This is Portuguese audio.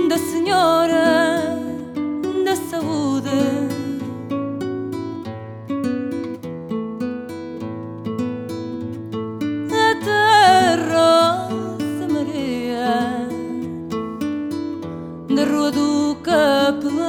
da Senhora da Saúde. A terra Rosa Maria da Rua do Capelão.